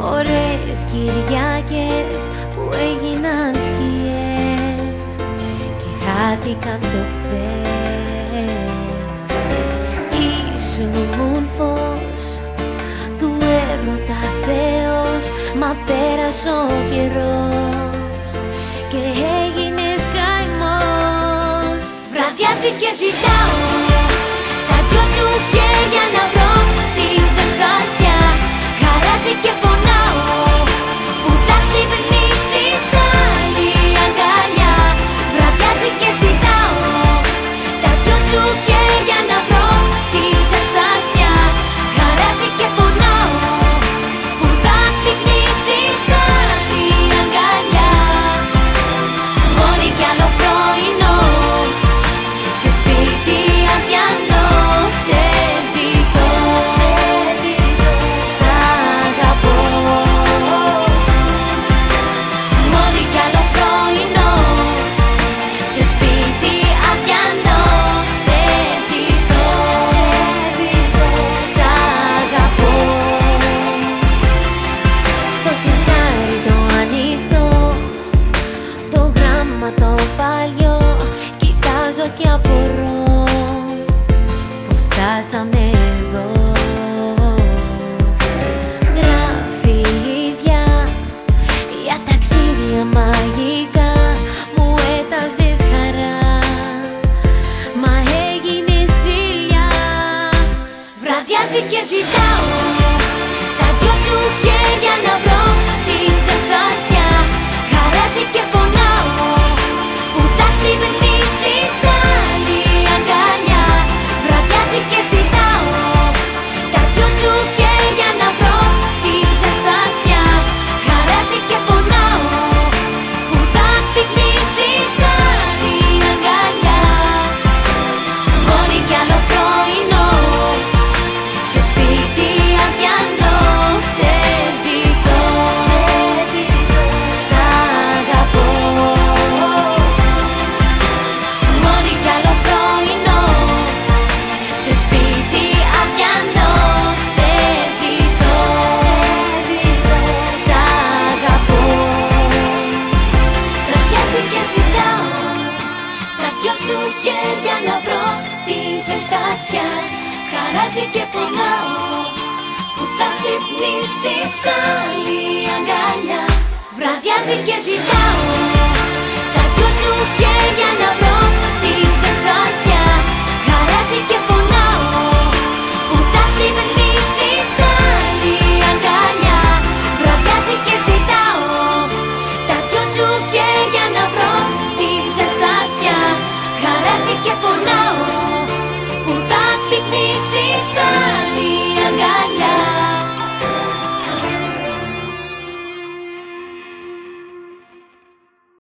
Ωραίες Κυριακές που έγιναν σκιές και χάθηκαν στο χθες. Ήσουν φως του έρωτα Θεός, μα πέρασε ο καιρός και έγινες καημός. Βραδιάζει και ζητάω τα δυο σου χέρια να βρω τη ζεστασιά. Χαράζει και πονάω που τα ξυπνήσεις άλλη αγκαλιά. Βραδιάζει και ζητάω τα δυο σου χέρια να βρω τη ζεστασιά. Χαράζει και πονάω που τα ξυπνήσεις άλλη αγκαλιά. Μόνη κι άλλο πρωινό σε σπίτι αδιανό σε ζητώ, σ' αγαπώ. Μόνη κι άλλο πρωινό σε σπίτι αδιανό σε ζητώ, σ' αγαπώ. Στο σιρτάρι το ανοιχτό, το γράμμα το παλιό, κοιτάζω και απορώ πως φτάσαμε εδώ. Γράφεις για ταξίδια μαγικά, μου έταζες χαρά, μα έγινες θηλιά. Βραδιάζει και ζητάω τα δυο σου χέρια να βρω τη ζεστασιά. Χαράζει και πονάω που τα ξυπνήσεις άλλη αγκαλιά. Βραδιάζει και ζητάω τα δυο σου χέρια να βρω τη ζεστασιά. Χαράζει και πονάω που τα ξυπνήσεις άλλη αγκαλιά. Μόνη κι άλλο πρωινό σε σπίτι αδιανό σε ζητώ, σ' αγαπώ. Μόνη κι άλλο πρωινό σε σπίτι αδιανό σε ζητώ, σ' αγαπώ. Βραδιάζει και ζητάω τα δυο σου χέρια να βρω τη ζεστασιά. Χαράζει και πονάω που θα ξυπνήσεις άλλη αγκαλιά. Βραδιάζει και ζητάω τα δυο σου χέρια να βρω τη ζεστασιά. Χαράζει και πονάω που θα ξυπνήσεις άλλη αγκαλιά. Βραδιάζει και ζητάω τα δυο σου χέρια να βρω τη ζεστασιά. Χαράζει και πονάω που θα ξυπνήσεις άλλη